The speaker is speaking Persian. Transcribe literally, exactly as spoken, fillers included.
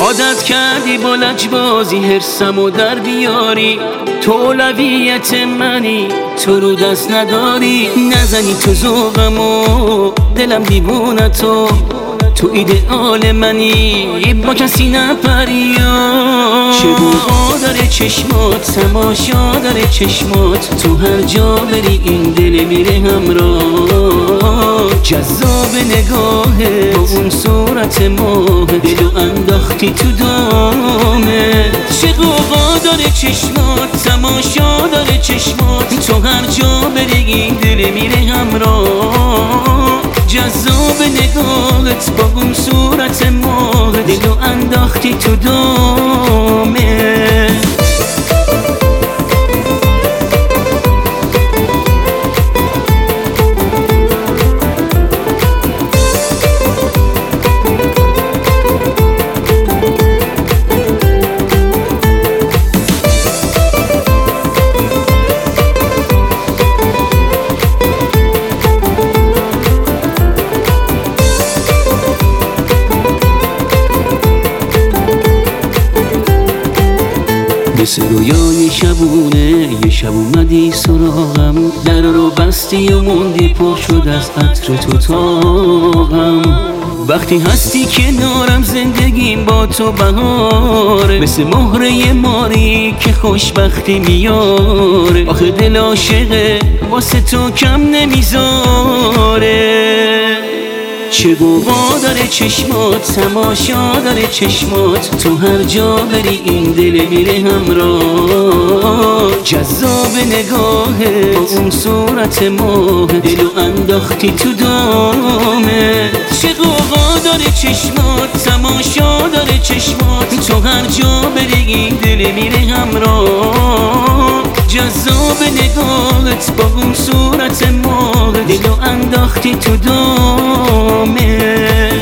عادت کردی با لجبازی حرسمو در بیاری، تو اولویت منی، تو رو دست نداری. نزنی تو ذوقمو، دلم دیوونه تو، تو ایدئال منی، با کسی نپری. چه بوها داره چشمات، تماشا داره چشمات، تو هر جا بری این دل میره همراه. جذاب نگاهت با اون صورت ماه، دلو انداختی تو دامت. چه قوقا داره چشمات، تماشا داره چشمات، تو هر جا بری این دل میره همراه. جذاب نگاهت با اون صورت ماه، دلو انداختی تو دامت. مثل رویای شبونه یه شب اومدی سراغم، در رو بستی و موندی پر شد از عطر تو تاقم. وقتی هستی کنارم زندگیم با تو بهاره، مثل مهره ماری که خوشبختی میاره. آخه دل عاشقه واسه تو کم نمیذاره. چه بوها داره چشمات، تماشا داره چشمات، تو هر جا بری این دل میره همراه. جذاب نگاهت با اون صورت ماه، دلو انداختی تو دامت. چه قوقا داره چشمات، تماشا داره چشمات، تو هر جا بری این دل میره همراه. جذاب نگاهت با اون صورت ماه، دلو انداختی تو دامت.